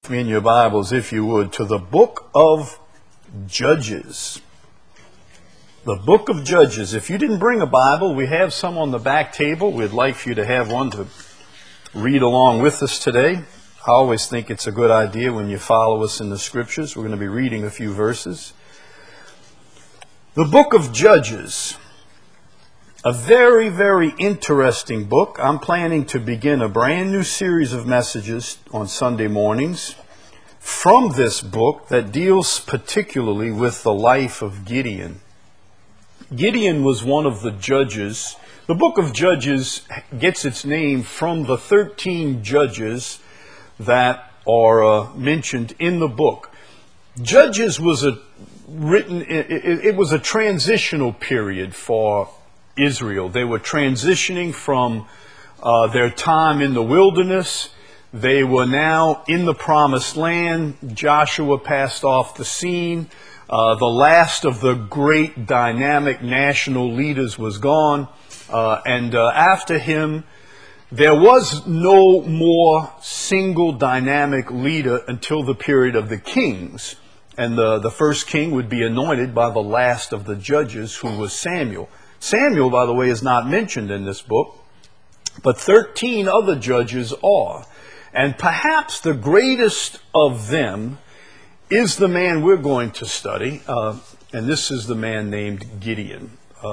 In your Bibles, if you would, to the book of Judges. The book of Judges. If you didn't bring a Bible, we have some on the back table. We'd like for you to have one to read along with us today. I always think it's a good idea when you follow us in the Scriptures. We're going to be reading a few verses. The book of Judges. A very, very interesting book. I'm planning to begin a brand new series of messages on Sunday mornings from this book that deals particularly with the life of Gideon. Gideon was one of the judges. The book of Judges gets its name from the 13 judges that are mentioned in the book. Judges was it was a transitional period for Israel. They were transitioning from their time in the wilderness. They were now in the promised land. Joshua passed off the scene. The last of the great dynamic national leaders was gone. And after him, there was no more single dynamic leader until the period of the kings. And the first king would be anointed by the last of the judges, who was Samuel. Samuel, by the way, is not mentioned in this book, but 13 other judges are. And perhaps the greatest of them is the man we're going to study, and this is the man named Gideon.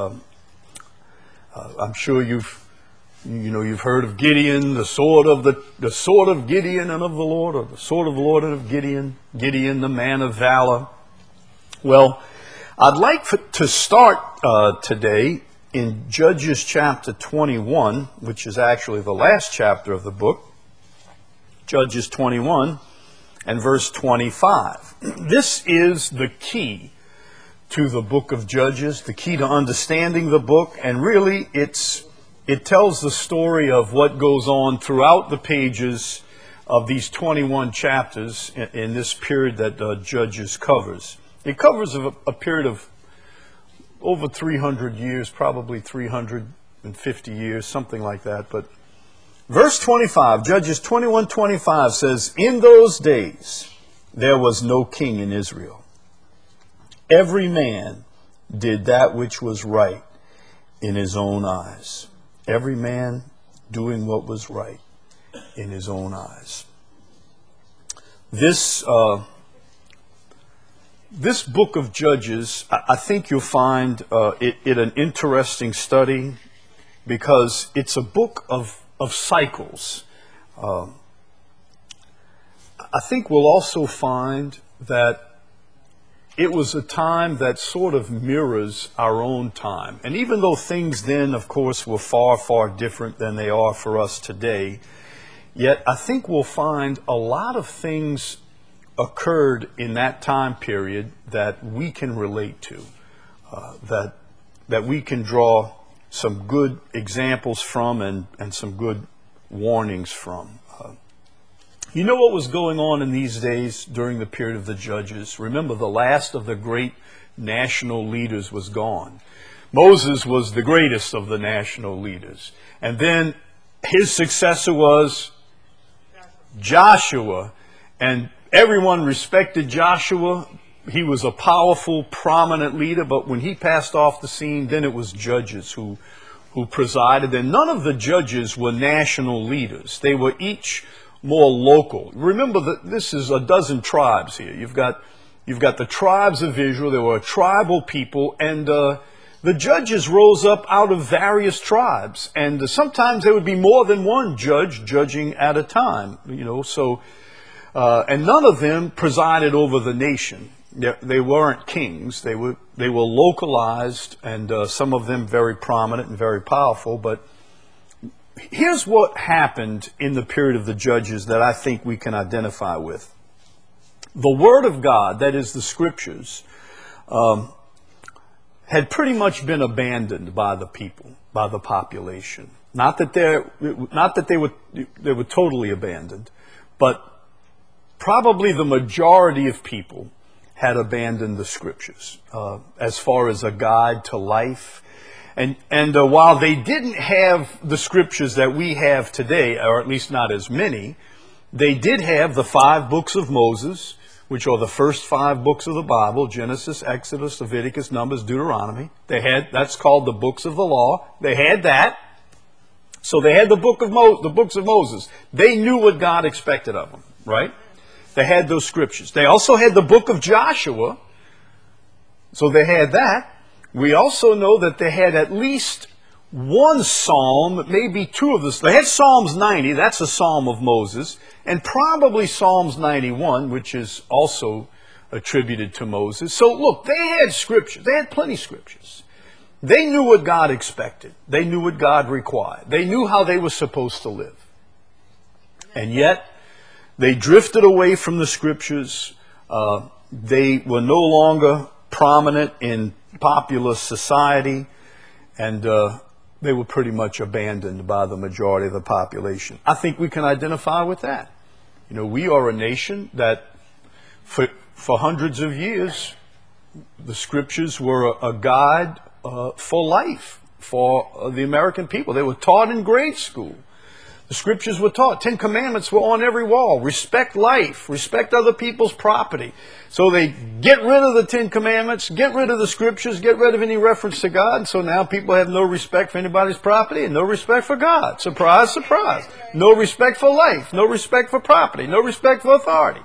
I'm sure you've heard of Gideon, the sword of Gideon and of the Lord, or the sword of the Lord and of Gideon, Gideon, the man of valor. Well, I'd like to start today in Judges chapter 21, which is actually the last chapter of the book. Judges 21 and verse 25. This is the key to the book of Judges, the key to understanding the book, and really it tells the story of what goes on throughout the pages of these 21 chapters in this period that Judges covers. It covers a period of over 300 years, probably 350 years, something like that. But verse 25, Judges 21:25 says, "In those days there was no king in Israel. Every man did that which was right in his own eyes." Every man doing what was right in his own eyes. This book of Judges, I think you'll find it an interesting study because it's a book of cycles. I think we'll also find that it was a time that sort of mirrors our own time. And even though things then, of course, were far, far different than they are for us today, yet I think we'll find a lot of things occurred in that time period that we can relate to, that we can draw some good examples from and some good warnings from. You know what was going on in these days during the period of the Judges? Remember, the last of the great national leaders was gone. Moses was the greatest of the national leaders. And then his successor was Joshua. And everyone respected Joshua. He was a powerful, prominent leader. But when he passed off the scene, then it was Judges who presided. And none of the judges were national leaders. They were each more local. Remember that this is a dozen tribes here. You've got the tribes of Israel. There were tribal people, and the judges rose up out of various tribes. And sometimes there would be more than one judge judging at a time. And none of them presided over the nation. They weren't kings. They were localized, and some of them very prominent and very powerful. But here's what happened in the period of the Judges that I think we can identify with. The Word of God, that is the Scriptures, had pretty much been abandoned by the people, by the population. Not that they were totally abandoned, but probably the majority of people had abandoned the Scriptures as far as a guide to life. And while they didn't have the Scriptures that we have today, or at least not as many, They did have the 5 books of Moses, which are the first 5 books of the Bible: Genesis, Exodus, Leviticus, Numbers, Deuteronomy. That's called the books of the law. They had that. So they had the books of Moses. They knew what God expected of them, right? They had those scriptures. They also had the book of Joshua. So they had that. We also know that they had at least one psalm, maybe 2 of this. They had Psalms 90, that's a psalm of Moses, and probably Psalms 91, which is also attributed to Moses. So look, they had scriptures. They had plenty of scriptures. They knew what God expected. They knew what God required. They knew how they were supposed to live. And yet, they drifted away from the scriptures. They were no longer prominent in popular society, and they were pretty much abandoned by the majority of the population. I think we can identify with that. You know, we are a nation that for hundreds of years, the scriptures were a guide for life for the American people. They were taught in grade school. The scriptures were taught. 10 commandments were on every wall. Respect life. Respect other people's property. So they get rid of the 10 commandments, get rid of the scriptures, get rid of any reference to God. So now people have no respect for anybody's property and no respect for God. Surprise, surprise. No respect for life. No respect for property. No respect for authority.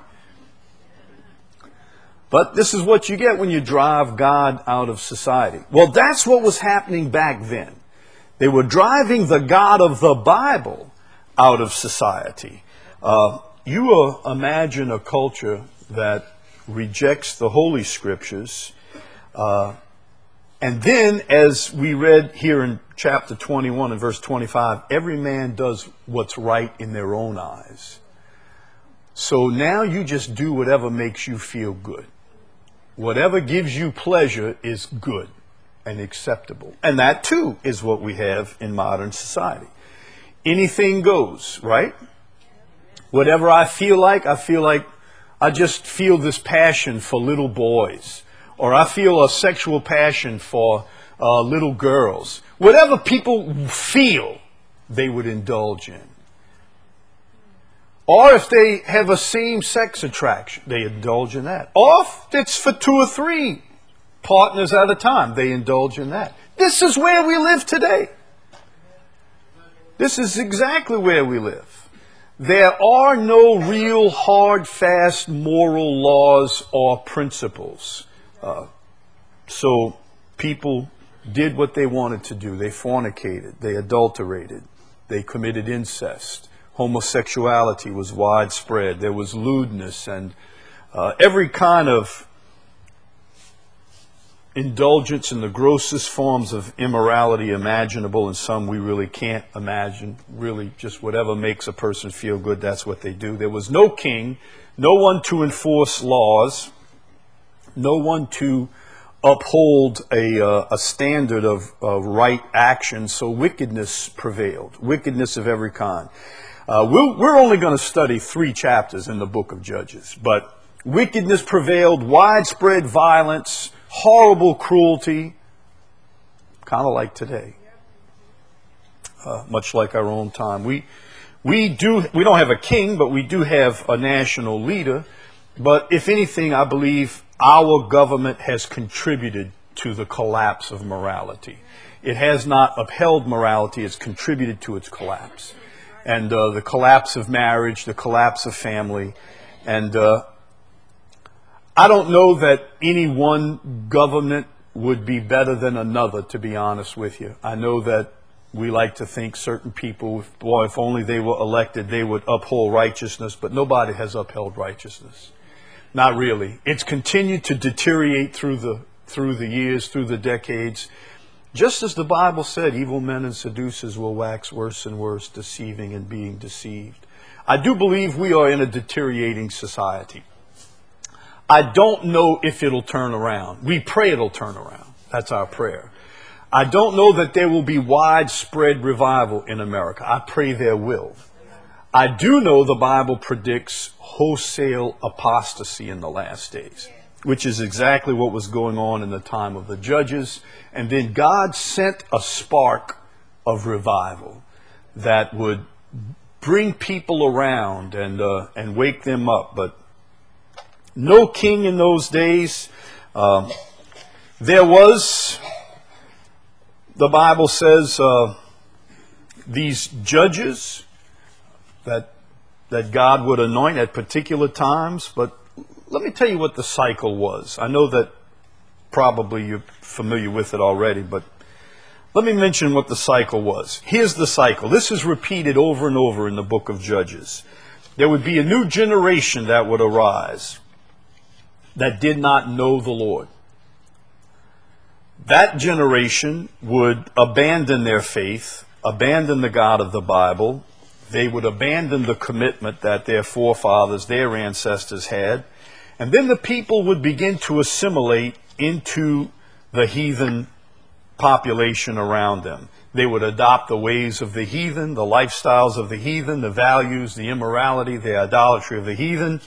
But this is what you get when you drive God out of society. Well, that's what was happening back then. They were driving the God of the Bible out of society. You imagine a culture that rejects the Holy Scriptures, and then, as we read here in chapter 21 and verse 25, every man does what's right in their own eyes. So now you just do whatever makes you feel good. Whatever gives you pleasure is good and acceptable. And that too is what we have in modern society. Anything goes, right? Whatever I feel like I just feel this passion for little boys, or I feel a sexual passion for little girls. Whatever people feel, they would indulge in. Or if they have a same-sex attraction, they indulge in that. Or if it's for 2 or 3 partners at a time, they indulge in that. This is where we live today. This is exactly where we live. There are no real hard, fast moral laws or principles. So people did what they wanted to do. They fornicated, they adulterated, they committed incest. Homosexuality was widespread. There was lewdness and every kind of indulgence in the grossest forms of immorality imaginable, and some we really can't imagine. Really, just whatever makes a person feel good, that's what they do. There was no king, no one to enforce laws, no one to uphold a standard of right action, so wickedness prevailed, wickedness of every kind. We're only going to study 3 chapters in the book of Judges, but wickedness prevailed, widespread violence, horrible cruelty, kind of like today, much like our own time. We don't have a king, but we do have a national leader. But if anything, I believe our government has contributed to the collapse of morality. It has not upheld morality; it's contributed to its collapse, and the collapse of marriage, the collapse of family, and I don't know that any one government would be better than another, to be honest with you. I know that we like to think certain people, boy, if only they were elected, they would uphold righteousness, but nobody has upheld righteousness. Not really. It's continued to deteriorate through the years, through the decades. Just as the Bible said, evil men and seducers will wax worse and worse, deceiving and being deceived. I do believe we are in a deteriorating society. I don't know if it'll turn around. We pray it'll turn around. That's our prayer. I don't know that there will be widespread revival in America. I pray there will. I do know the Bible predicts wholesale apostasy in the last days, which is exactly what was going on in the time of the judges. And then God sent a spark of revival that would bring people around and wake them up. But no king in those days. There was, the Bible says, these judges that God would anoint at particular times. But let me tell you what the cycle was. I know that probably you're familiar with it already, but let me mention what the cycle was. Here's the cycle. This is repeated over and over in the book of Judges. There would be a new generation that would arise that did not know the Lord. That generation would abandon their faith, abandon the God of the Bible. They would abandon the commitment that their forefathers, their ancestors had. And then the people would begin to assimilate into the heathen population around them. They would adopt the ways of the heathen, the lifestyles of the heathen, the values, the immorality, the idolatry of the heathen.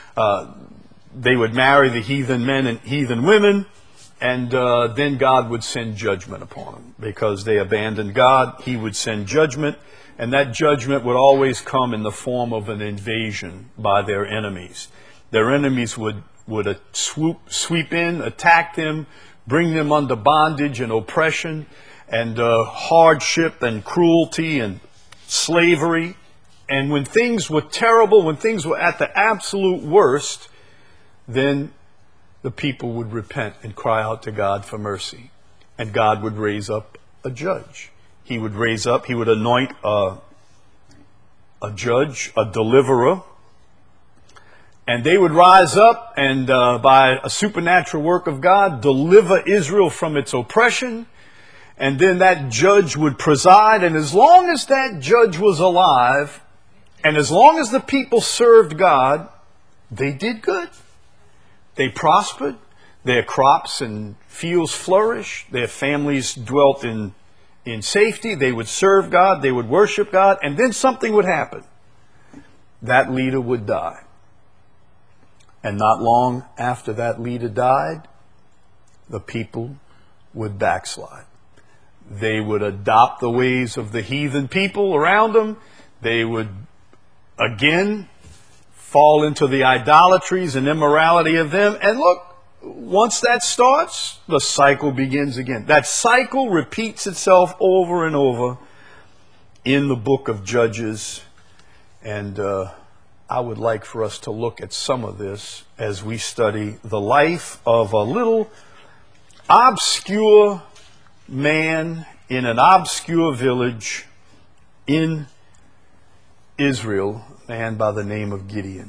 They would marry the heathen men and heathen women, and then God would send judgment upon them. Because they abandoned God, He would send judgment, and that judgment would always come in the form of an invasion by their enemies. Their enemies would sweep in, attack them, bring them under bondage and oppression and hardship and cruelty and slavery. And when things were terrible, when things were at the absolute worst, then the people would repent and cry out to God for mercy. And God would raise up a judge. He would raise up, He would anoint a judge, a deliverer. And they would rise up and by a supernatural work of God, deliver Israel from its oppression. And then that judge would preside. And as long as that judge was alive, and as long as the people served God, they did good. They prospered. Their crops and fields flourished. Their families dwelt in safety. They would serve God. They would worship God. And then something would happen. That leader would die. And not long after that leader died, the people would backslide. They would adopt the ways of the heathen people around them. They would again fall into the idolatries and immorality of them. And look, once that starts, the cycle begins again. That cycle repeats itself over and over in the book of Judges. And I would like for us to look at some of this as we study the life of a little obscure man in an obscure village in Israel, a man by the name of Gideon.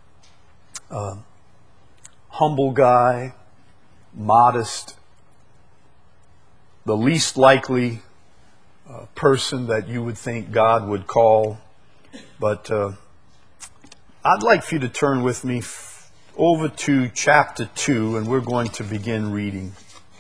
Humble guy, modest, the least likely person that you would think God would call. But I'd like for you to turn with me over to chapter 2, and we're going to begin reading.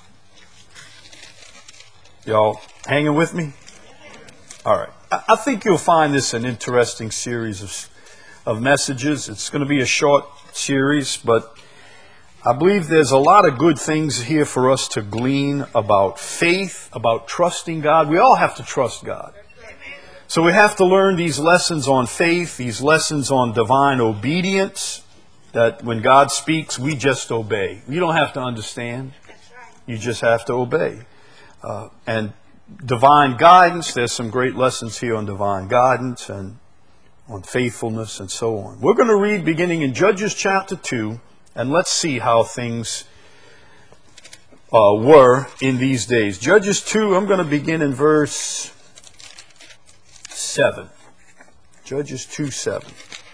Y'all hanging with me? All right. I think you'll find this an interesting series of messages. It's going to be a short series, but I believe there's a lot of good things here for us to glean about faith, about trusting God. We all have to trust God. So we have to learn these lessons on faith, these lessons on divine obedience, that when God speaks, we just obey. You don't have to understand. You just have to obey. And divine guidance, there's some great lessons here on divine guidance and on faithfulness and so on. We're going to read beginning in Judges chapter 2, and let's see how things were in these days. Judges 2, I'm going to begin in verse 7. Judges 2:7.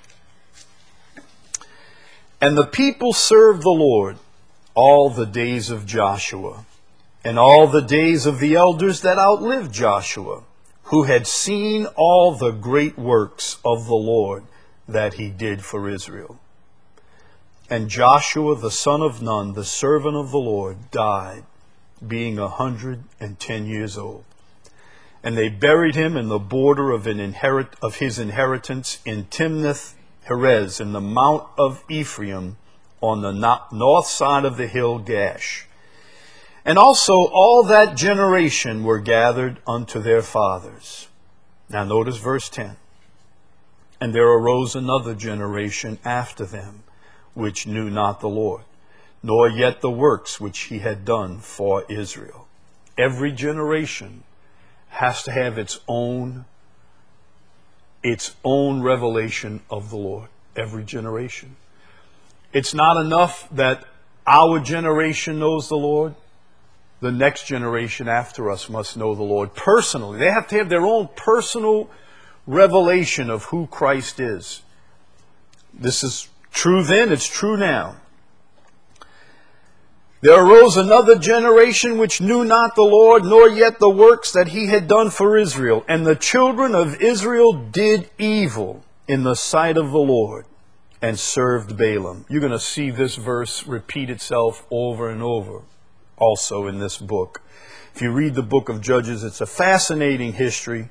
And the people served the Lord all the days of Joshua, and all the days of the elders that outlived Joshua, who had seen all the great works of the Lord that He did for Israel. And Joshua the son of Nun, the servant of the Lord, died, being 110 years old. And they buried him in the border of his inheritance in Timnath-Heres, in the mount of Ephraim, on the north side of the hill Gash. And also all that generation were gathered unto their fathers. Now notice verse 10. And there arose another generation after them, which knew not the Lord, nor yet the works which he had done for Israel. Every generation has to have its own revelation of the Lord. Every generation. It's not enough that our generation knows the Lord. The next generation after us must know the Lord personally. They have to have their own personal revelation of who Christ is. This is true then, it's true now. There arose another generation which knew not the Lord, nor yet the works that he had done for Israel. And the children of Israel did evil in the sight of the Lord, and served Balaam. You're going to see this verse repeat itself over and over also in this book. If you read the book of Judges, it's a fascinating history.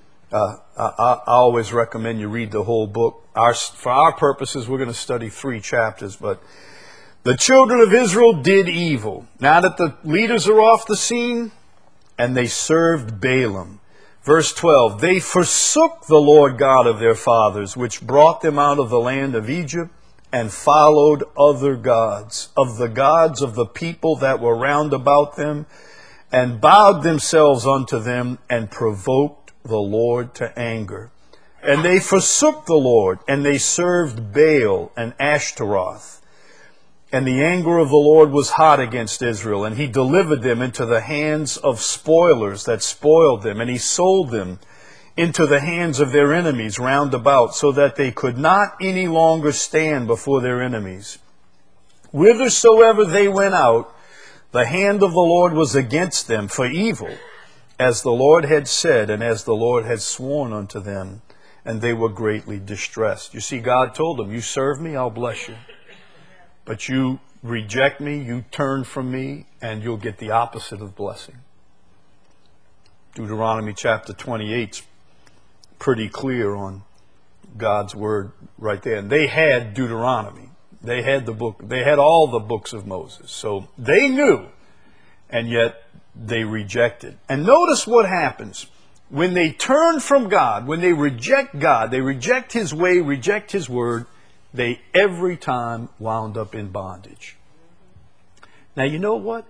I always recommend you read the whole book. For our purposes, we're going to study 3 chapters, but the children of Israel did evil. Now that the leaders are off the scene, and they served Balaam. Verse 12, they forsook the Lord God of their fathers, which brought them out of the land of Egypt, and followed other gods, of the people that were round about them, and bowed themselves unto them, and provoked the Lord to anger. And they forsook the Lord, and they served Baal and Ashtaroth. And the anger of the Lord was hot against Israel, and he delivered them into the hands of spoilers that spoiled them, and he sold them into the hands of their enemies round about, so that they could not any longer stand before their enemies. Whithersoever they went out, the hand of the Lord was against them for evil, as the Lord had said, and as the Lord had sworn unto them, and they were greatly distressed. You see, God told them, you serve me, I'll bless you. But you reject me, you turn from me, and you'll get the opposite of blessing. Deuteronomy chapter 28 is pretty clear on God's word right there. And they had Deuteronomy. They had the book. They had all the books of Moses. So they knew, and yet they rejected. And notice what happens. When they turn from God, when they reject God, they reject his way, reject his word, they every time wound up in bondage. Now, you know what?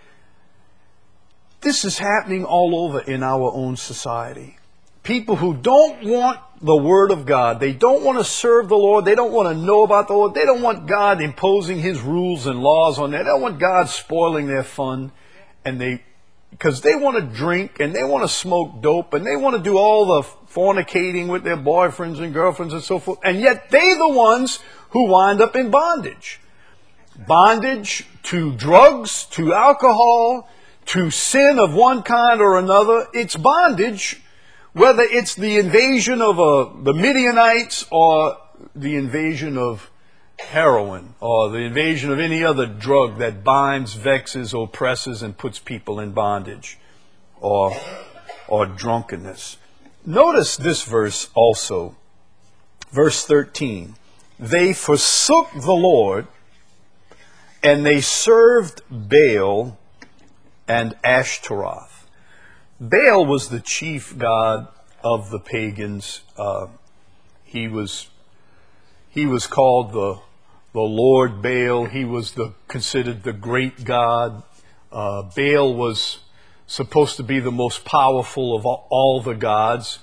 This is happening all over in our own society. People who don't want the Word of God, they don't want to serve the Lord, they don't want to know about the Lord, they don't want God imposing his rules and laws on them, they don't want God spoiling their fun, and because they want to drink and they want to smoke dope and they want to do all the fornicating with their boyfriends and girlfriends and so forth. And yet they're the ones who wind up in bondage. Bondage to drugs, to alcohol, to sin of one kind or another. It's bondage, whether it's the invasion of the Midianites or the invasion of heroin or the invasion of any other drug that binds, vexes, oppresses, and puts people in bondage, or drunkenness. Notice this verse also, verse 13. They forsook the Lord, and they served Baal and Ashtaroth. Baal was the chief god of the pagans. He was called the Lord Baal. He was considered the great god. Baal was supposed to be the most powerful of all the gods.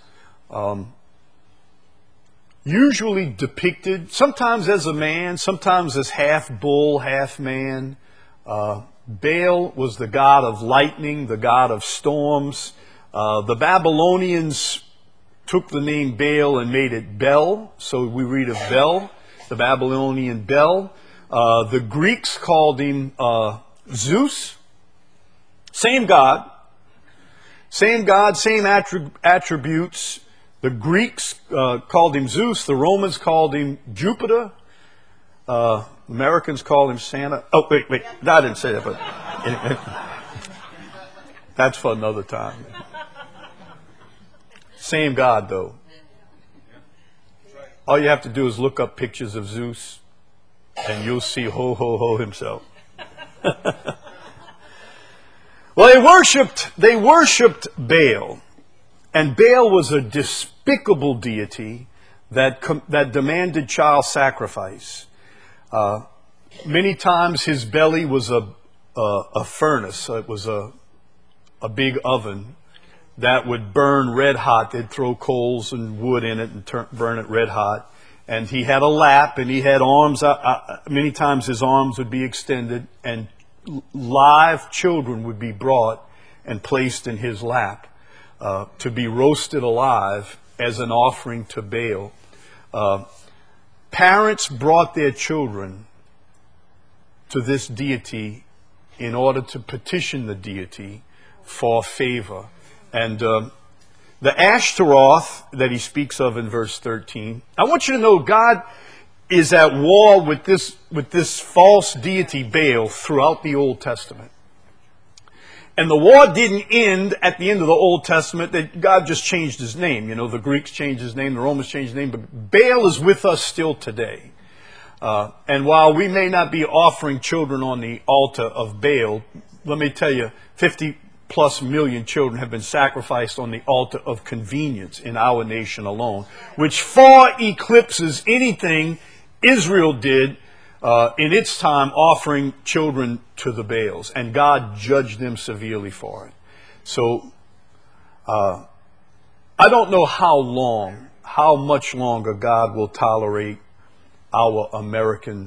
Usually depicted, sometimes as a man, sometimes as half bull, half man. Baal was the god of lightning, the god of storms. The Babylonians took the name Baal and made it Bel, so we read of Bel, the Babylonian Bel. The Greeks called him Zeus. Same God, same attributes. The Greeks called him Zeus. The Romans called him Jupiter. Americans call him Santa. Oh, wait. I didn't say that, but that's for another time. Same God, though. All you have to do is look up pictures of Zeus, and you'll see Ho himself. Well, they worshipped Baal. And Baal was a despicable deity that demanded child sacrifice. Many times his belly was a furnace. It was a big oven that would burn red hot. They'd throw coals and wood in it and burn it red hot. And he had a lap, and he had arms. Many times his arms would be extended, and live children would be brought and placed in his lap to be roasted alive as an offering to Baal. Parents brought their children to this deity in order to petition the deity for favor. And the Ashtaroth that he speaks of in verse 13, I want you to know God is at war with this false deity Baal throughout the Old Testament. And the war didn't end at the end of the Old Testament, that God just changed his name. You know, the Greeks changed his name, the Romans changed his name, but Baal is with us still today. And while we may not be offering children on the altar of Baal, let me tell you, 50+ million children have been sacrificed on the altar of convenience in our nation alone, which far eclipses anything Israel did in its time, offering children to the Baals, and God judged them severely for it. So I don't know how much longer God will tolerate our American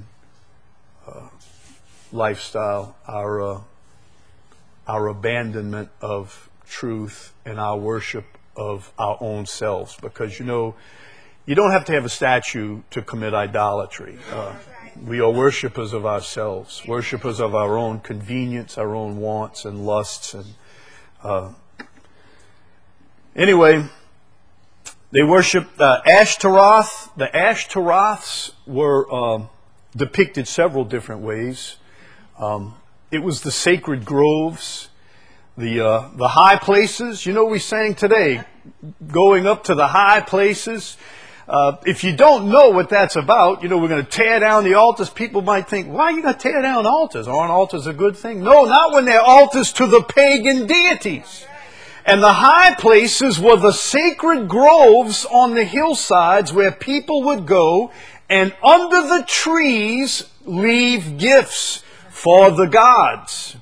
lifestyle, our abandonment of truth, and our worship of our own selves. Because, you know, you don't have to have a statue to commit idolatry. We are worshipers of ourselves, worshipers of our own convenience, our own wants and lusts. And anyway, they worshiped Ashtaroth. The Ashtaroths were depicted several different ways. It was the sacred groves, the high places. You know, we sang today, going up to the high places. If you don't know what that's about, you know, we're going to tear down the altars. People might think, why are you going to tear down altars? Aren't altars a good thing? No, not when they're altars to the pagan deities. And the high places were the sacred groves on the hillsides where people would go and under the trees leave gifts for the gods.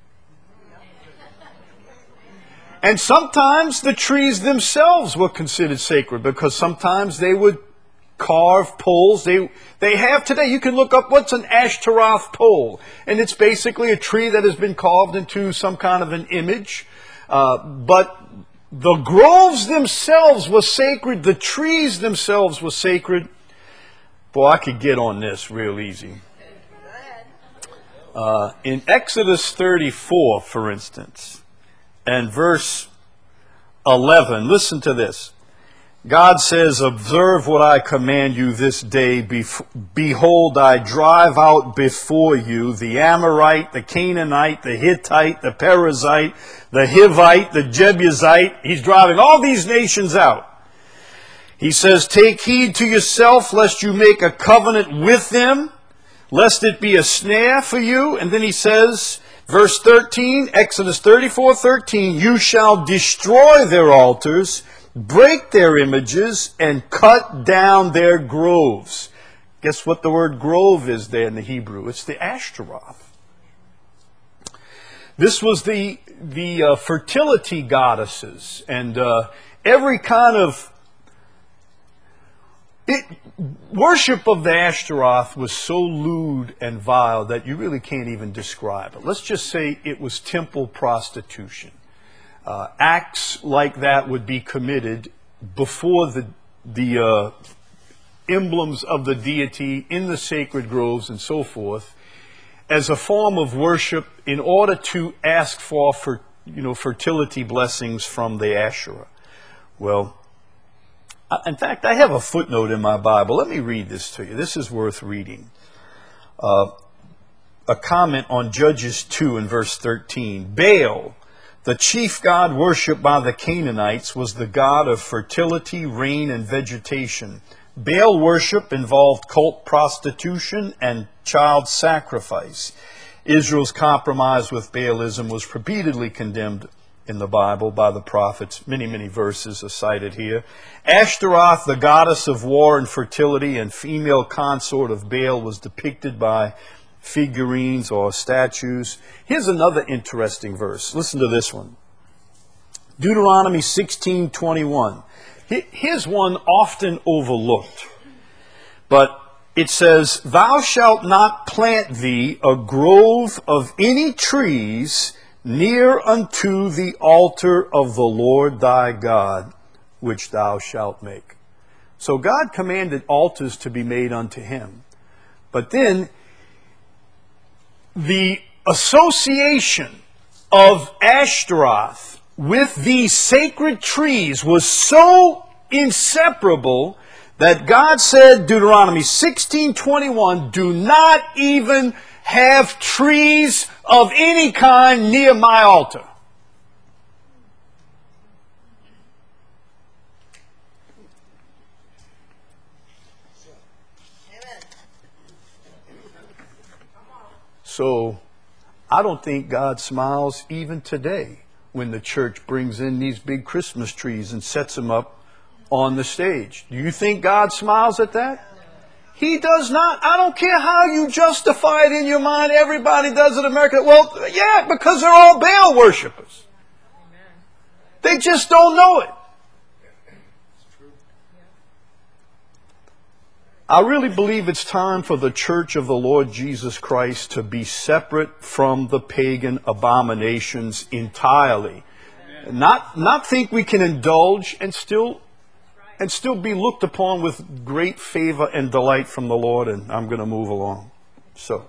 And sometimes the trees themselves were considered sacred, because sometimes they would carve poles. They have today, you can look up what's an Ashtaroth pole. And it's basically a tree that has been carved into some kind of an image. But the groves themselves were sacred. The trees themselves were sacred. Boy, I could get on this real easy. In Exodus 34, for instance, and verse 11, listen to this. God says, observe what I command you this day. Behold, I drive out before you the Amorite, the Canaanite, the Hittite, the Perizzite, the Hivite, the Jebusite. He's driving all these nations out. He says, take heed to yourself, lest you make a covenant with them, lest it be a snare for you. And then he says, verse 13, Exodus 34:13, you shall destroy their altars, break their images, and cut down their groves. Guess what the word grove is there in the Hebrew? It's the Ashtaroth. This was the fertility goddesses, and every kind of worship of the Ashtaroth was so lewd and vile that you really can't even describe it. Let's just say it was temple prostitution. Acts like that would be committed before the emblems of the deity in the sacred groves and so forth, as a form of worship in order to ask for fertility blessings from the Asherah. Well, in fact, I have a footnote in my Bible. Let me read this to you. This is worth reading. A comment on Judges 2 and verse 13. Baal, the chief god worshipped by the Canaanites, was the god of fertility, rain, and vegetation. Baal worship involved cult prostitution and child sacrifice. Israel's compromise with Baalism was repeatedly condemned in the Bible by the prophets. Many, many verses are cited here. Ashtaroth, the goddess of war and fertility and female consort of Baal, was depicted by figurines or statues. Here's another interesting verse. Listen to this one. Deuteronomy 16:21. Here's one often overlooked. But it says, "Thou shalt not plant thee a grove of any trees near unto the altar of the Lord thy God, which thou shalt make." So God commanded altars to be made unto him. But then the association of Ashtaroth with these sacred trees was so inseparable that God said, Deuteronomy 16:21, "Do not even have trees of any kind near my altar." So, I don't think God smiles even today when the church brings in these big Christmas trees and sets them up on the stage. Do you think God smiles at that? He does not. I don't care how you justify it in your mind. Everybody does it in America. Well, yeah, because they're all Baal worshipers. They just don't know it. I really believe it's time for the church of the Lord Jesus Christ to be separate from the pagan abominations entirely. Not think we can indulge and still be looked upon with great favor and delight from the Lord. And I'm going to move along. So,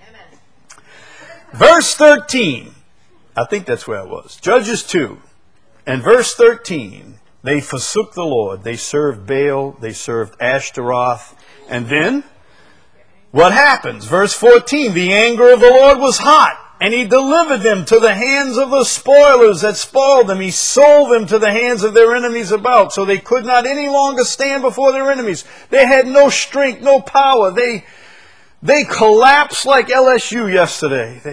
verse 13. I think that's where I was. Judges 2. And verse 13. They forsook the Lord. They served Baal. They served Ashtaroth. And then, what happens? Verse 14, the anger of the Lord was hot, and he delivered them to the hands of the spoilers that spoiled them. He sold them to the hands of their enemies about, so they could not any longer stand before their enemies. They had no strength, no power. They collapsed like LSU yesterday.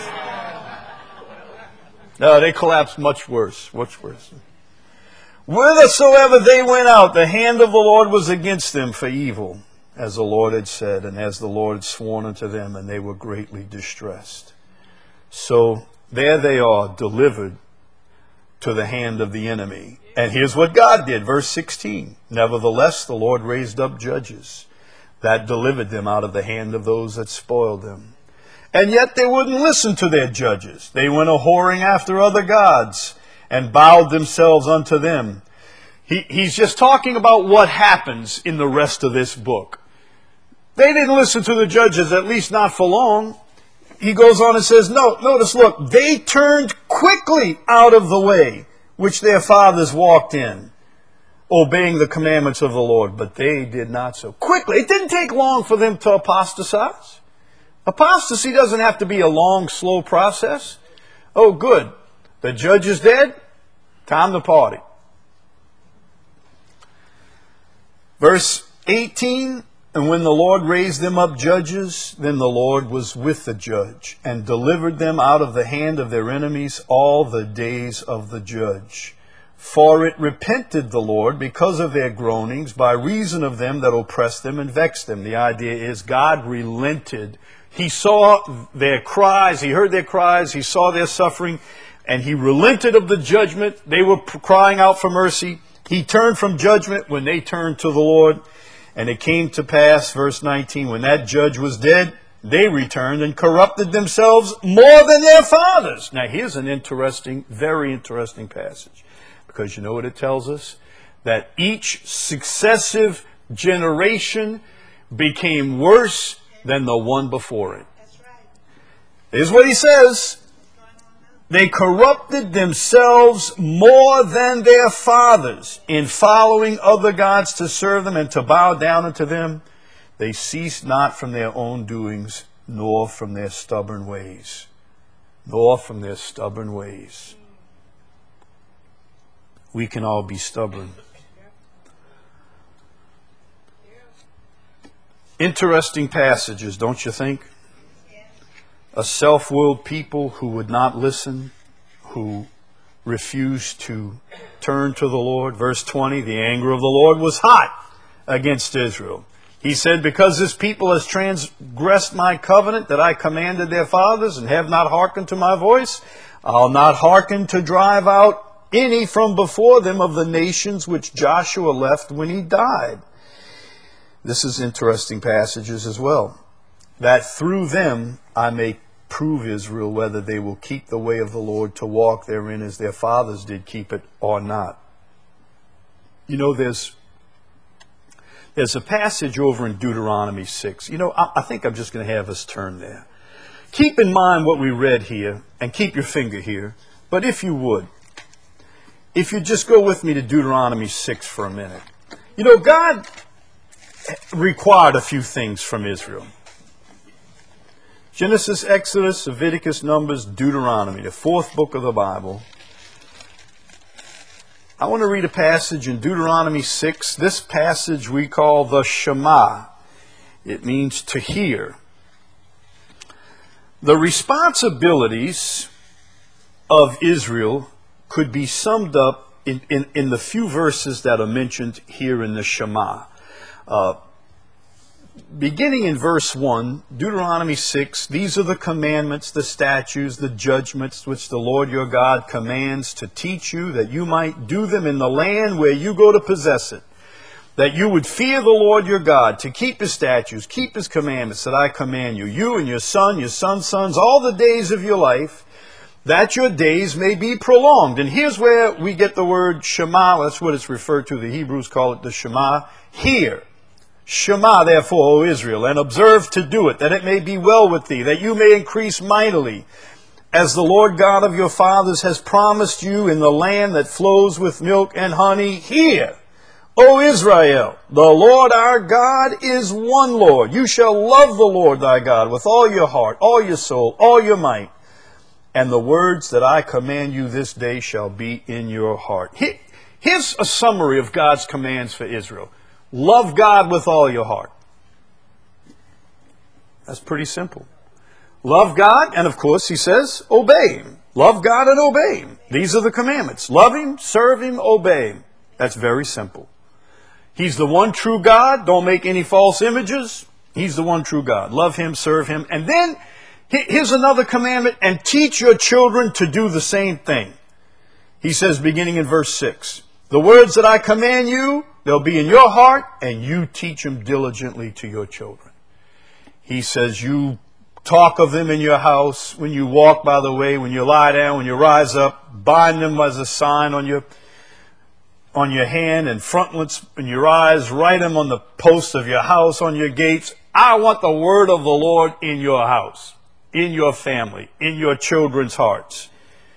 No, they collapsed much worse, much worse. Whithersoever they went out, the hand of the Lord was against them for evil, as the Lord had said, and as the Lord had sworn unto them, and they were greatly distressed. So there they are, delivered to the hand of the enemy. And here's what God did, verse 16. Nevertheless, the Lord raised up judges that delivered them out of the hand of those that spoiled them. And yet they wouldn't listen to their judges. They went a-whoring after other gods and bowed themselves unto them. He's just talking about what happens in the rest of this book. They didn't listen to the judges, at least not for long. He goes on and says, notice, look, they turned quickly out of the way which their fathers walked in, obeying the commandments of the Lord, but they did not so. Quickly. It didn't take long for them to apostatize. Apostasy doesn't have to be a long, slow process. Oh, good. The judge is dead. Time to party. Verse 18, and when the Lord raised them up judges, then the Lord was with the judge, and delivered them out of the hand of their enemies all the days of the judge. For it repented the Lord because of their groanings, by reason of them that oppressed them and vexed them. The idea is God relented. He saw their cries, he heard their cries, he saw their suffering, and he relented of the judgment. They were crying out for mercy. He turned from judgment when they turned to the Lord. And it came to pass, verse 19, when that judge was dead, they returned and corrupted themselves more than their fathers. Now here's an interesting, very interesting passage. Because you know what it tells us? That each successive generation became worse than the one before it. Here's what he says. They corrupted themselves more than their fathers in following other gods to serve them and to bow down unto them. They ceased not from their own doings, nor from their stubborn ways. Nor from their stubborn ways. We can all be stubborn. Interesting passages, don't you think? A self-willed people who would not listen, who refused to turn to the Lord. Verse 20, the anger of the Lord was hot against Israel. He said, because this people has transgressed my covenant that I commanded their fathers and have not hearkened to my voice, I'll not hearken to drive out any from before them of the nations which Joshua left when he died. This is interesting passages as well. That through them I may prove Israel whether they will keep the way of the Lord to walk therein as their fathers did keep it or not. You know, there's a passage over in Deuteronomy 6. You know, I think I'm just going to have us turn there. Keep in mind what we read here, and keep your finger here. But if you would, if you just go with me to Deuteronomy 6 for a minute. You know, God required a few things from Israel. Genesis, Exodus, Leviticus, Numbers, Deuteronomy, the fourth book of the Bible. I want to read a passage in Deuteronomy 6. This passage we call the Shema. It means to hear. The responsibilities of Israel could be summed up in the few verses that are mentioned here in the Shema. Beginning in verse 1, Deuteronomy 6, these are the commandments, the statutes, the judgments which the Lord your God commands to teach you, that you might do them in the land where you go to possess it, that you would fear the Lord your God, to keep his statutes, keep his commandments that I command you, you and your son's sons, all the days of your life, that your days may be prolonged. And here's where we get the word Shema. That's what it's referred to. The Hebrews call it the Shema. Hear. Shema, therefore, O Israel, and observe to do it, that it may be well with thee, that you may increase mightily, as the Lord God of your fathers has promised you in the land that flows with milk and honey. Hear, O Israel, the Lord our God is one Lord. You shall love the Lord thy God with all your heart, all your soul, all your might. And the words that I command you this day shall be in your heart. Here's a summary of God's commands for Israel. Love God with all your heart. That's pretty simple. Love God, and of course, he says, obey him. Love God and obey him. These are the commandments. Love him, serve him, obey him. That's very simple. He's the one true God. Don't make any false images. He's the one true God. Love him, serve him. And then, here's another commandment, and teach your children to do the same thing. He says, beginning in verse 6, the words that I command you, they'll be in your heart, and you teach them diligently to your children. He says, you talk of them in your house, when you walk by the way, when you lie down, when you rise up, bind them as a sign on your hand and frontlets in your eyes, write them on the posts of your house, on your gates. I want the word of the Lord in your house, in your family, in your children's hearts.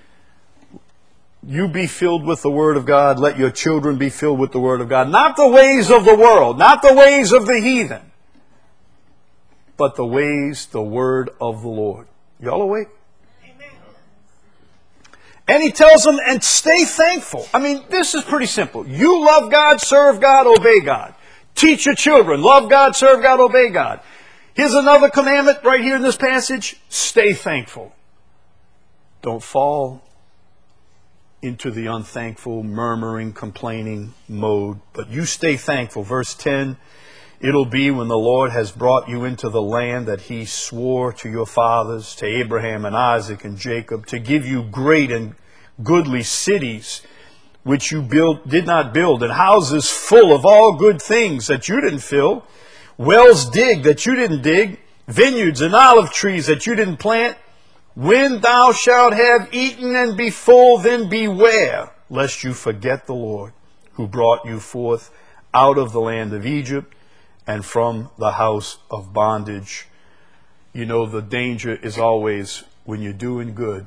You be filled with the Word of God. Let your children be filled with the Word of God. Not the ways of the world, not the ways of the heathen, but the ways, the Word of the Lord. Y'all awake? Amen. And he tells them, and stay thankful. I mean, this is pretty simple. You love God, serve God, obey God. Teach your children, love God, serve God, obey God. Here's another commandment right here in this passage. Stay thankful. Don't fall into the unthankful, murmuring, complaining mode. But you stay thankful. Verse 10, it'll be when the Lord has brought you into the land that he swore to your fathers, to Abraham and Isaac and Jacob, to give you great and goodly cities, which you did not build, and houses full of all good things that you didn't fill, wells digged that you didn't dig, vineyards and olive trees that you didn't plant. When thou shalt have eaten and be full, then beware, lest you forget the Lord, who brought you forth out of the land of Egypt and from the house of bondage. You know, the danger is always when you're doing good.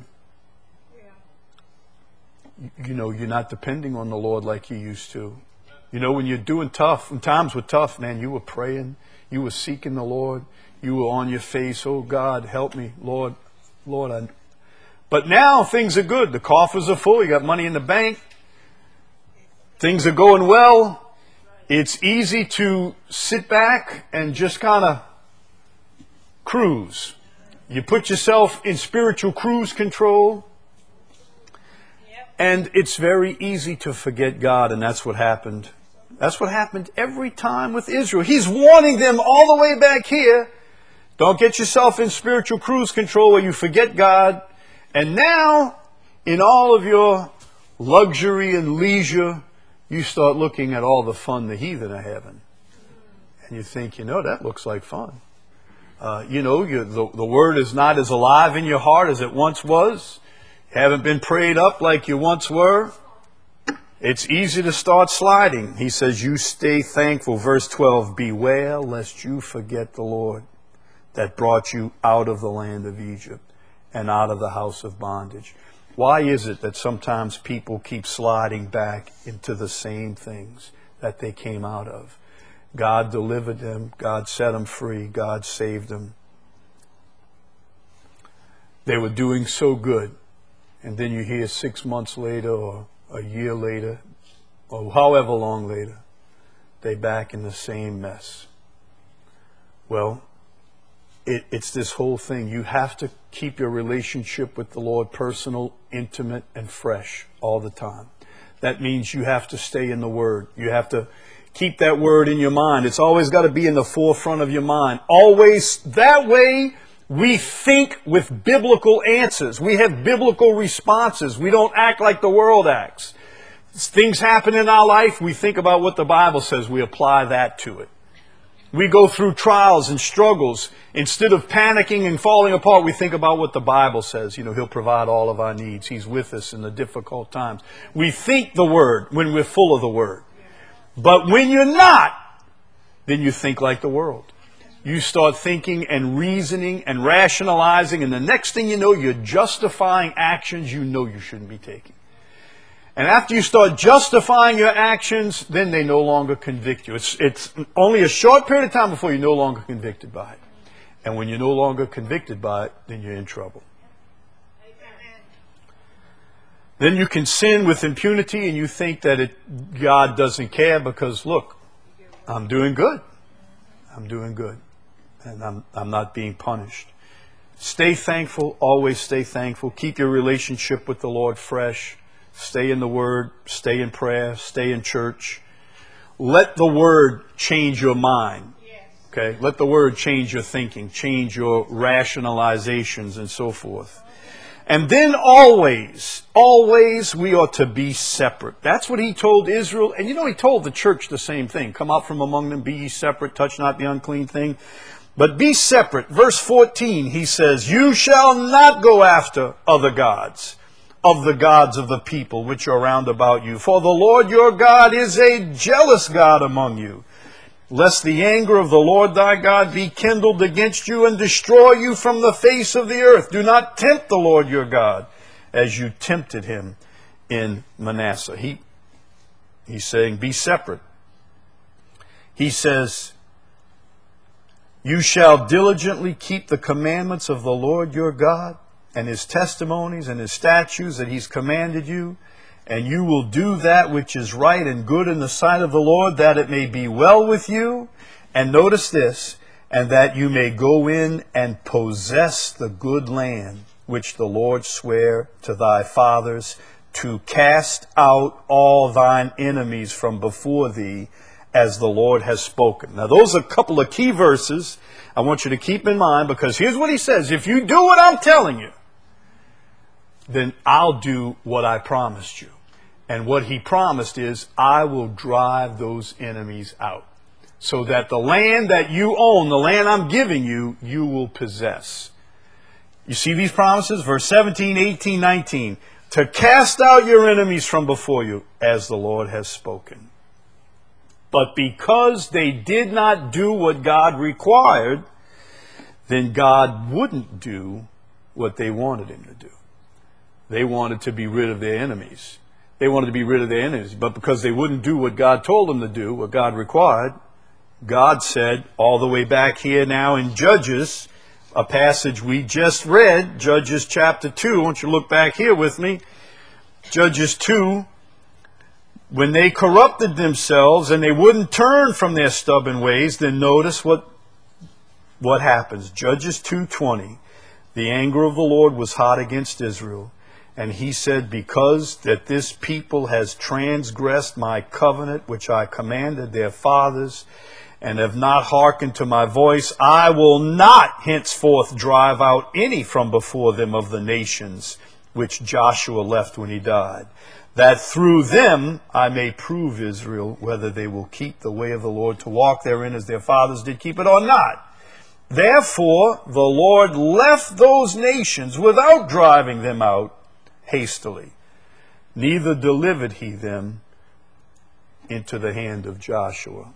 You know, you're not depending on the Lord like you used to. You know, when you're doing tough, when times were tough, man, you were praying, you were seeking the Lord, you were on your face, oh God, help me, Lord. But now things are good. The coffers are full. You got money in the bank. Things are going well. It's easy to sit back and just kind of cruise. You put yourself in spiritual cruise control. And it's very easy to forget God, and that's what happened. That's what happened every time with Israel. He's warning them all the way back here. Don't get yourself in spiritual cruise control where you forget God. And now, in all of your luxury and leisure, you start looking at all the fun the heathen are having. And you think, that looks like fun. The Word is not as alive in your heart as it once was. You haven't been prayed up like you once were. It's easy to start sliding. He says, you stay thankful. Verse 12, beware lest you forget the Lord that brought you out of the land of Egypt and out of the house of bondage. Why is it that sometimes people keep sliding back into the same things that they came out of? God delivered them. God set them free. God saved them. They were doing so good. And then you hear 6 months later or a year later or however long later, they back in the same mess. Well, it's this whole thing. You have to keep your relationship with the Lord personal, intimate, and fresh all the time. That means you have to stay in the Word. You have to keep that Word in your mind. It's always got to be in the forefront of your mind. Always. That way, we think with biblical answers. We have biblical responses. We don't act like the world acts. Things happen in our life. We think about what the Bible says. We apply that to it. We go through trials and struggles. Instead of panicking and falling apart, we think about what the Bible says. He'll provide all of our needs. He's with us in the difficult times. We think the Word when we're full of the Word. But when you're not, then you think like the world. You start thinking and reasoning and rationalizing, and the next thing you know, you're justifying actions you know you shouldn't be taking. And after you start justifying your actions, then they no longer convict you. It's only a short period of time before you're no longer convicted by it. And when you're no longer convicted by it, then you're in trouble. Then you can sin with impunity and you think that God doesn't care because, look, I'm doing good. I'm doing good. And I'm not being punished. Stay thankful. Always stay thankful. Keep your relationship with the Lord fresh. Stay in the Word. Stay in prayer. Stay in church. Let the Word change your mind. Okay? Let the Word change your thinking. Change your rationalizations and so forth. And then always we ought to be separate. That's what he told Israel. And he told the church the same thing. Come out from among them, be ye separate, touch not the unclean thing. But be separate. Verse 14, he says, you shall not go after other gods, of the gods of the people which are round about you. For the Lord your God is a jealous God among you, lest the anger of the Lord thy God be kindled against you and destroy you from the face of the earth. Do not tempt the Lord your God as you tempted him in Manasseh. He's saying, be separate. He says, you shall diligently keep the commandments of the Lord your God and his testimonies and his statutes that he's commanded you, and you will do that which is right and good in the sight of the Lord, that it may be well with you. And notice this, and that you may go in and possess the good land which the Lord sware to thy fathers, to cast out all thine enemies from before thee, as the Lord has spoken. Now those are a couple of key verses I want you to keep in mind, because here's what he says. If you do what I'm telling you, then I'll do what I promised you. And what he promised is, I will drive those enemies out, so that the land that you own, the land I'm giving you, you will possess. You see these promises? Verse 17, 18, 19. To cast out your enemies from before you, as the Lord has spoken. But because they did not do what God required, then God wouldn't do what they wanted him to do. They wanted to be rid of their enemies. They wanted to be rid of their enemies. But because they wouldn't do what God told them to do, what God required, God said, all the way back here now in Judges, a passage we just read, Judges chapter 2. I want you to look back here with me. Judges 2. When they corrupted themselves and they wouldn't turn from their stubborn ways, then notice what happens. Judges 2:20. The anger of the Lord was hot against Israel, And he said, because that this people has transgressed my covenant, which I commanded their fathers, and have not hearkened to my voice, I will not henceforth drive out any from before them of the nations which Joshua left when he died, that through them I may prove Israel whether they will keep the way of the Lord to walk therein as their fathers did keep it or not. Therefore the Lord left those nations without driving them out hastily, neither delivered he them into the hand of Joshua.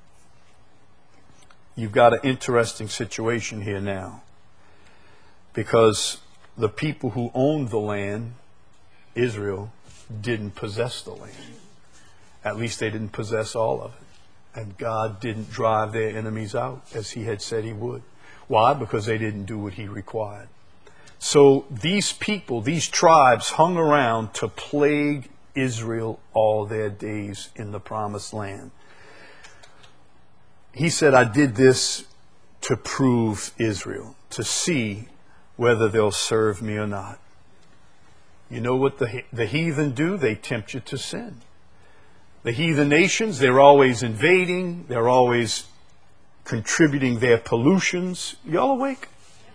You've got an interesting situation here now, because the people who owned the land, Israel, didn't possess the land. At least they didn't possess all of it. And God didn't drive their enemies out as he had said he would. Why? Because they didn't do what he required. So these people, these tribes, hung around to plague Israel all their days in the promised land. He said, I did this to prove Israel, to see whether they'll serve me or not. You know what the heathen do? They tempt you to sin. The heathen nations, they're always invading. They're always contributing their pollutions. Y'all awake?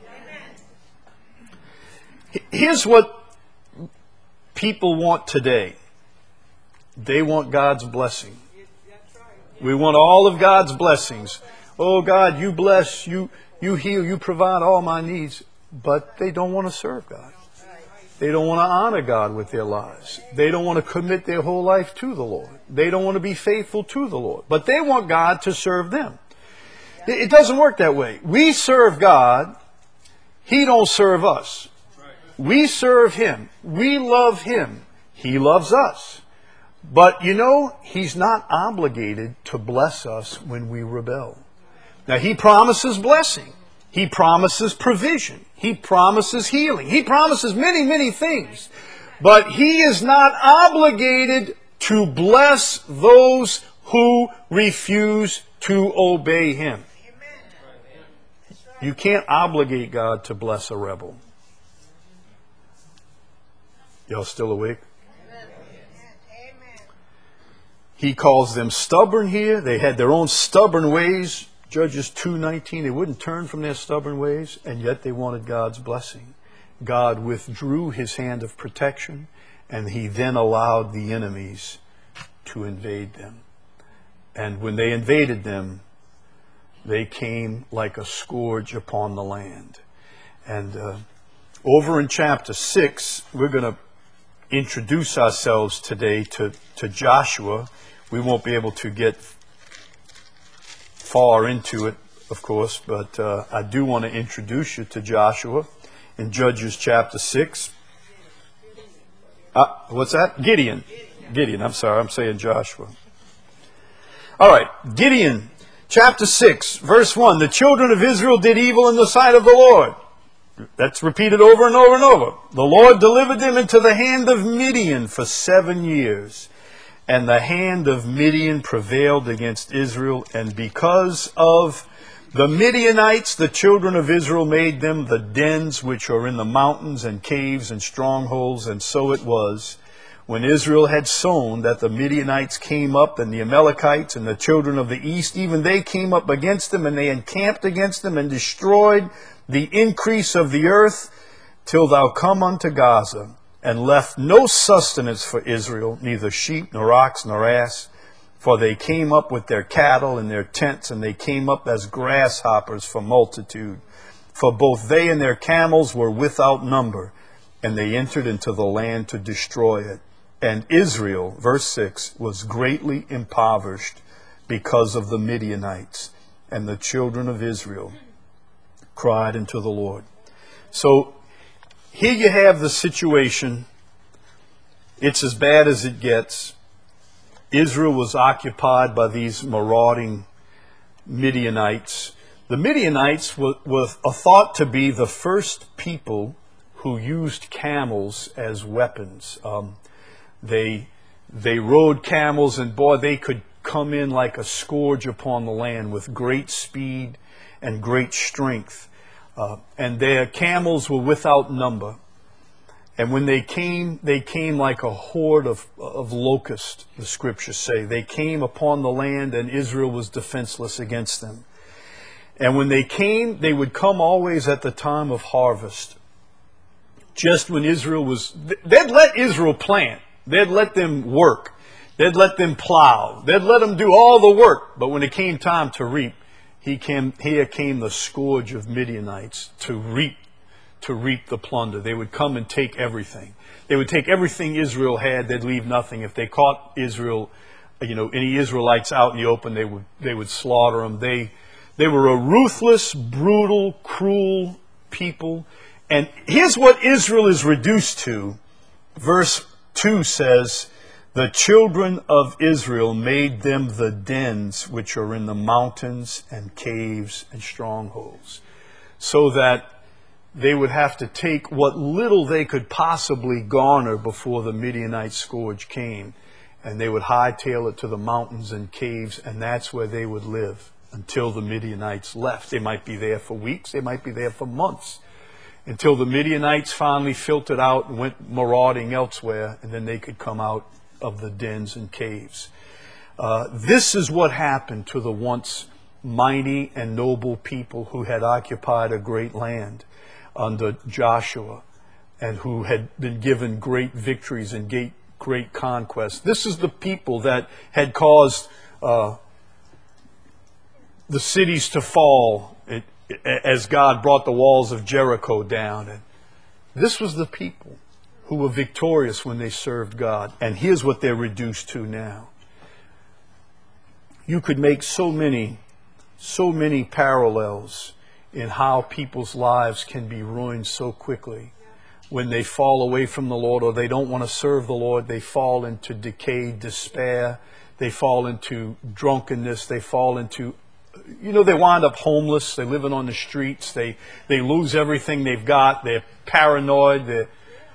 Here's what people want today. They want God's blessing. We want all of God's blessings. Oh God, you bless, you heal, you provide all my needs. But they don't want to serve God. They don't want to honor God with their lives. They don't want to commit their whole life to the Lord. They don't want to be faithful to the Lord. But they want God to serve them. It doesn't work that way. We serve God. He don't serve us. We serve Him. We love Him. He loves us. But you know, He's not obligated to bless us when we rebel. Now, He promises blessing. He promises provision. He promises healing. He promises many, many things. But He is not obligated to bless those who refuse to obey Him. You can't obligate God to bless a rebel. Y'all still awake? He calls them stubborn here. They had their own stubborn ways. Judges 2:19, they wouldn't turn from their stubborn ways, and yet they wanted God's blessing. God withdrew His hand of protection, and He then allowed the enemies to invade them. And when they invaded them, they came like a scourge upon the land. And over in chapter 6, we're going to introduce ourselves today to Joshua. We won't be able to get far into it, of course, but I do want to introduce you to Joshua in Judges chapter 6. What's that? Gideon. Gideon, I'm sorry, I'm saying Joshua. All right, Gideon, chapter 6, verse 1. The children of Israel did evil in the sight of the Lord. That's repeated over and over and over. The Lord delivered them into the hand of Midian for 7 years. And the hand of Midian prevailed against Israel. And because of the Midianites, the children of Israel made them the dens which are in the mountains and caves and strongholds. And so it was, when Israel had sown, that the Midianites came up, and the Amalekites and the children of the east, even they came up against them, and they encamped against them and destroyed the increase of the earth, till thou come unto Gaza, and left no sustenance for Israel, neither sheep, nor ox, nor ass. For they came up with their cattle and their tents, and they came up as grasshoppers for multitude. For both they and their camels were without number, and they entered into the land to destroy it. And Israel, verse 6, was greatly impoverished because of the Midianites. And the children of Israel cried unto the Lord. So here you have the situation. It's as bad as it gets. Israel was occupied by these marauding Midianites. The Midianites were thought to be the first people who used camels as weapons. They rode camels, and boy, they could come in like a scourge upon the land with great speed and great strength. And their camels were without number. And when they came like a horde of locusts, the scriptures say. They came upon the land, and Israel was defenseless against them. And when they came, they would come always at the time of harvest. Just when Israel was, they'd let Israel plant. They'd let them work. They'd let them plow. They'd let them do all the work. But when it came time to reap, here came the scourge of Midianites to reap the plunder. They would come and take everything. They would take everything Israel had. They'd leave nothing. If they caught Israel, any Israelites out in the open, they would slaughter them. They were a ruthless, brutal, cruel people. And here's what Israel is reduced to. Verse 2 says, the children of Israel made them the dens which are in the mountains and caves and strongholds, so that they would have to take what little they could possibly garner before the Midianite scourge came, and they would hightail it to the mountains and caves, and that's where they would live until the Midianites left. They might be there for weeks, they might be there for months, until the Midianites finally filtered out and went marauding elsewhere, and then they could come out of the dens and caves. This is what happened to the once mighty and noble people who had occupied a great land under Joshua, and who had been given great victories and great conquests. This is the people that had caused the cities to fall as God brought the walls of Jericho down. And this was the people who were victorious when they served God. And here's what they're reduced to now. You could make so many parallels in how people's lives can be ruined so quickly. When they fall away from the Lord, or they don't want to serve the Lord, they fall into decay, despair. They fall into drunkenness. They fall into, they wind up homeless. They're living on the streets. They lose everything they've got. They're paranoid.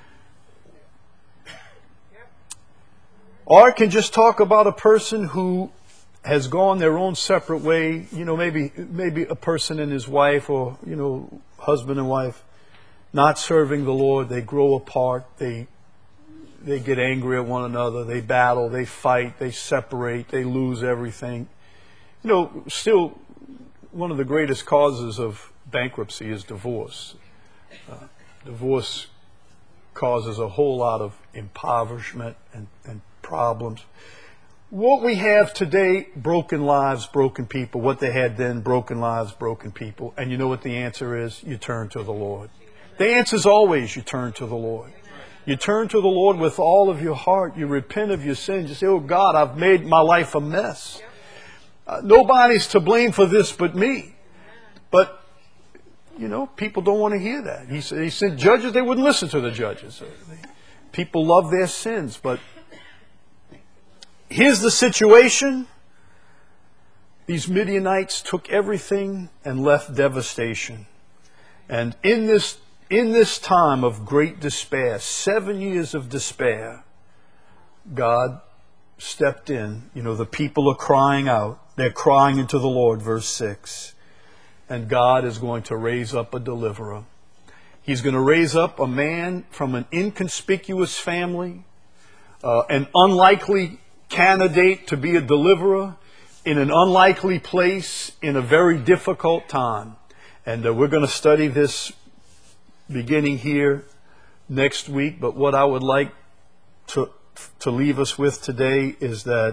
Or I can just talk about a person who has gone their own separate way. Maybe a person and his wife, or, husband and wife, not serving the Lord. They grow apart. They get angry at one another. They battle. They fight. They separate. They lose everything. Still, one of the greatest causes of bankruptcy is divorce. Divorce causes a whole lot of impoverishment and problems. What we have today, broken lives, broken people. What they had then, broken lives, broken people. And you know what the answer is? You turn to the Lord. The answer is always you turn to the Lord. You turn to the Lord with all of your heart. You repent of your sins. You say, oh God, I've made my life a mess. Nobody's to blame for this but me. But, people don't want to hear that. He said judges, they wouldn't listen to the judges. People love their sins, but here's the situation. These Midianites took everything and left devastation. And in this time of great despair, 7 years of despair, God stepped in. The people are crying out. They're crying into the Lord, verse 6. And God is going to raise up a deliverer. He's going to raise up a man from an inconspicuous family, an unlikely candidate to be a deliverer, in an unlikely place, in a very difficult time. And we're going to study this beginning here next week. But what I would like to leave us with today is that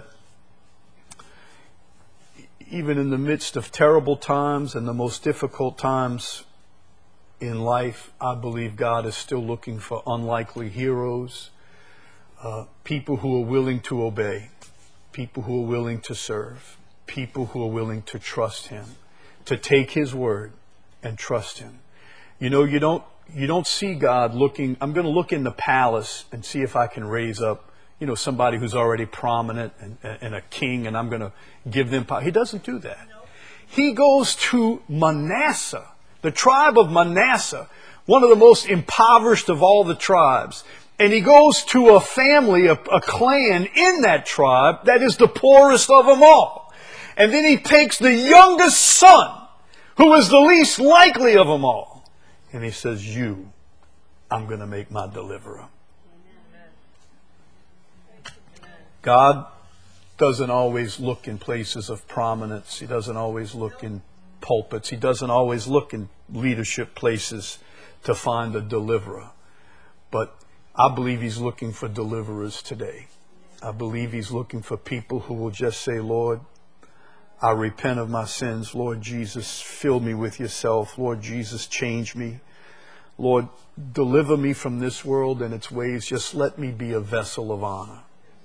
even in the midst of terrible times and the most difficult times in life, I believe God is still looking for unlikely heroes, people who are willing to obey, people who are willing to serve, people who are willing to trust Him, to take His word and trust Him. You don't see God looking. I'm going to look in the palace and see if I can raise up somebody who's already prominent and a king, and I'm going to give them power. He doesn't do that. He goes to Manasseh, the tribe of Manasseh, one of the most impoverished of all the tribes. And he goes to a family, a clan in that tribe that is the poorest of them all. And then he takes the youngest son, who is the least likely of them all. And he says, I'm going to make my deliverer. God doesn't always look in places of prominence. He doesn't always look in pulpits. He doesn't always look in leadership places to find a deliverer. But I believe He's looking for deliverers today. I believe He's looking for people who will just say, Lord, I repent of my sins. Lord Jesus, fill me with yourself. Lord Jesus, change me. Lord, deliver me from this world and its ways. Just let me be a vessel of honor.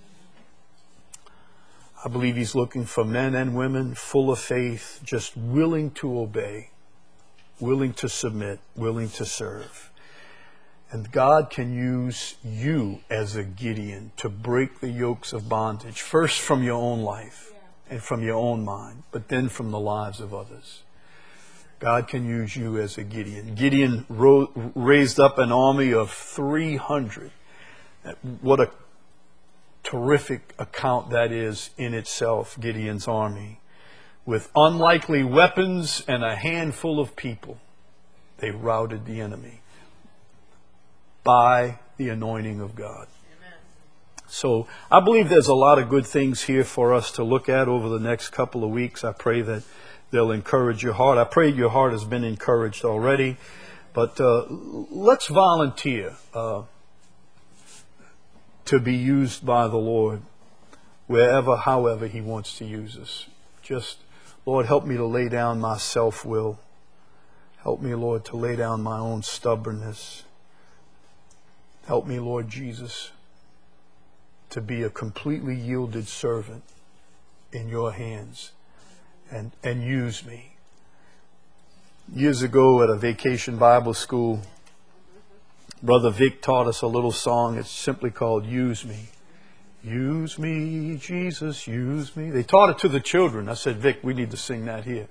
I believe He's looking for men and women full of faith, just willing to obey, willing to submit, willing to serve. And God can use you as a Gideon to break the yokes of bondage, first from your own life and from your own mind, but then from the lives of others. God can use you as a Gideon. Gideon raised up an army of 300. What a terrific account that is in itself, Gideon's army. With unlikely weapons and a handful of people, they routed the enemy by the anointing of God. Amen. So I believe there's a lot of good things here for us to look at over the next couple of weeks. I pray that they'll encourage your heart. I pray your heart has been encouraged already. But let's volunteer to be used by the Lord wherever, however He wants to use us. Just, Lord, help me to lay down my self-will. Help me, Lord, to lay down my own stubbornness. Help me, Lord Jesus, to be a completely yielded servant in your hands, and use me. Years ago at a vacation Bible school, Brother Vic taught us a little song. It's simply called Use Me. Use me, Jesus, use me. They taught it to the children. I said, Vic, we need to sing that here.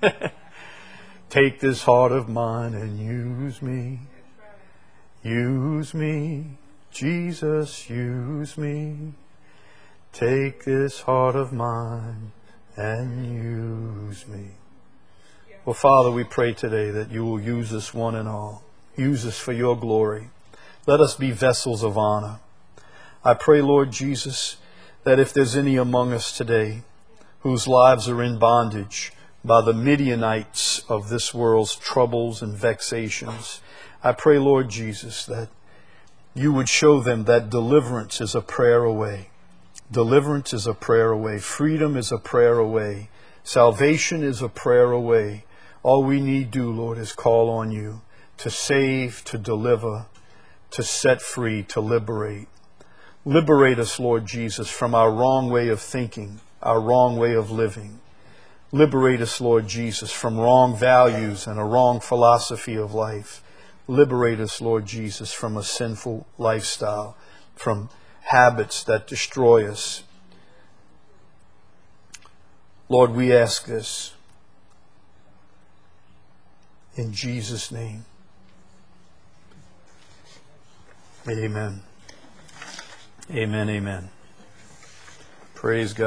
Take this heart of mine and use me. Use me, Jesus, use me. Take this heart of mine and use me. Well, Father, we pray today that you will use us one and all. Use us for your glory. Let us be vessels of honor. I pray, Lord Jesus, that if there's any among us today whose lives are in bondage by the Midianites of this world's troubles and vexations, I pray, Lord Jesus, that you would show them that deliverance is a prayer away. Deliverance is a prayer away. Freedom is a prayer away. Salvation is a prayer away. All we need do, Lord, is call on you to save, to deliver, to set free, to liberate. Liberate us, Lord Jesus, from our wrong way of thinking, our wrong way of living. Liberate us, Lord Jesus, from wrong values and a wrong philosophy of life. Liberate us, Lord Jesus, from a sinful lifestyle, from habits that destroy us. Lord, we ask this in Jesus' name. Amen. Amen, amen. Praise God.